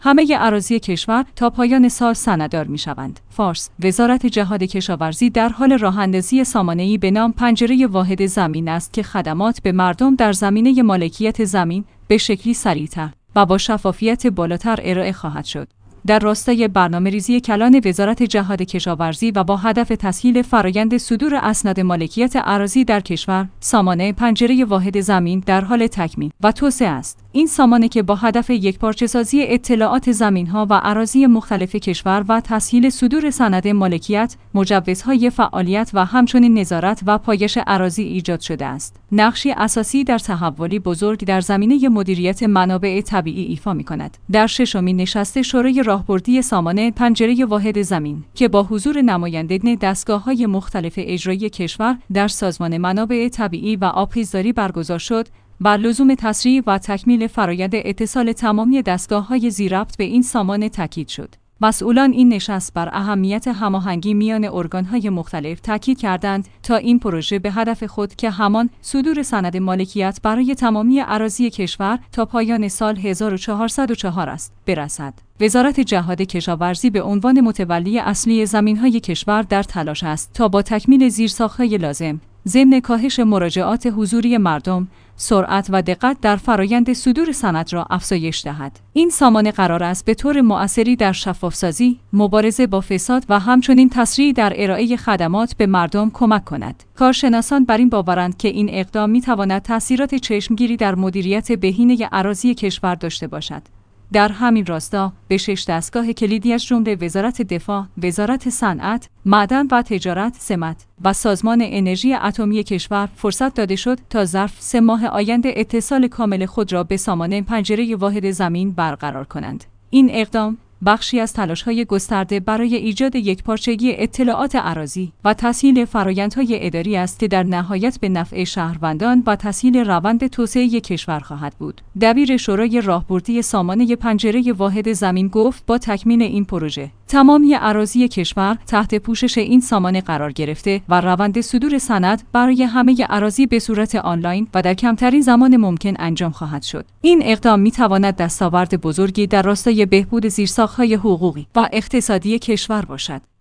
همه اراضی کشور تا پایان سال سنددار می‌شوند. فارس: وزارت جهاد کشاورزی در حال راه‌اندازی سامانه‌ای به نام پنجره واحد زمین است که خدمات به مردم در زمینه مالکیت زمین به شکلی سریع‌تر و با شفافیت بالاتر ارائه خواهد شد. در راستای برنامه‌ریزی کلان وزارت جهاد کشاورزی و با هدف تسهیل فرایند صدور اسناد مالکیت اراضی در کشور، سامانه پنجره واحد زمین در حال تکمیل و توسعه است. این سامانه که با هدف یکپارچه‌سازی اطلاعات زمین‌ها و اراضی مختلف کشور و تسهیل صدور سند مالکیت، مجوزهای فعالیت و همچنین نظارت و پایش اراضی ایجاد شده است. نقشی اساسی در تحولی بزرگ در زمینه مدیریت منابع طبیعی ایفا می‌کند. در ششمین نشست شورای راهبردی سامانه پنجره واحد زمین که با حضور نمایندگان دستگاه‌های مختلف اجرایی کشور در سازمان منابع طبیعی و آبخیزداری برگزار شد، بر لزوم تسریع و تکمیل فرآیند اتصال تمامی دستگاه‌های ذی‌ربط به این سامانه تاکید شد. مسئولان این نشست بر اهمیت هماهنگی میان ارگان‌های مختلف تاکید کردند تا این پروژه به هدف خود که همان صدور سند مالکیت برای تمامی اراضی کشور تا پایان سال 1404 است، برسد. وزارت جهاد کشاورزی به عنوان متولی اصلی زمین‌های کشور در تلاش است تا با تکمیل زیرساخت‌های لازم، ضمن کاهش مراجعات حضوری مردم، سرعت و دقت در فرایند صدور سند را افزایش دهد. این سامانه قرار است به طور مؤثری در شفافسازی، مبارزه با فساد و همچنین تسریع در ارائه خدمات به مردم کمک کند. کارشناسان بر این باورند که این اقدام می‌تواند تأثیرات چشمگیری در مدیریت بهینه اراضی کشور داشته باشد. در همین راستا به 6 دستگاه کلیدی از جمله وزارت دفاع، وزارت صنعت، معدن و تجارت، سمت و سازمان انرژی اتمی کشور فرصت داده شد تا ظرف 3 ماه آینده اتصال کامل خود را به سامانه پنجره واحد زمین برقرار کنند. این اقدام بخشی از تلاش‌های گسترده برای ایجاد یکپارچگی اطلاعات اراضی و تسهیل فرآیندهای اداری است که در نهایت به نفع شهروندان و تسهیل روند توسعه کشور خواهد بود. دبیر شورای راهبردی سامانه پنجره واحد زمین گفت با تکمیل این پروژه تمامی اراضی کشور تحت پوشش این سامانه قرار گرفته و روند صدور سند برای همه اراضی به صورت آنلاین و در کمترین زمان ممکن انجام خواهد شد. این اقدام می‌تواند دستاورد بزرگی در راستای بهبود زیرساخت‌های حقوقی و اقتصادی کشور باشد.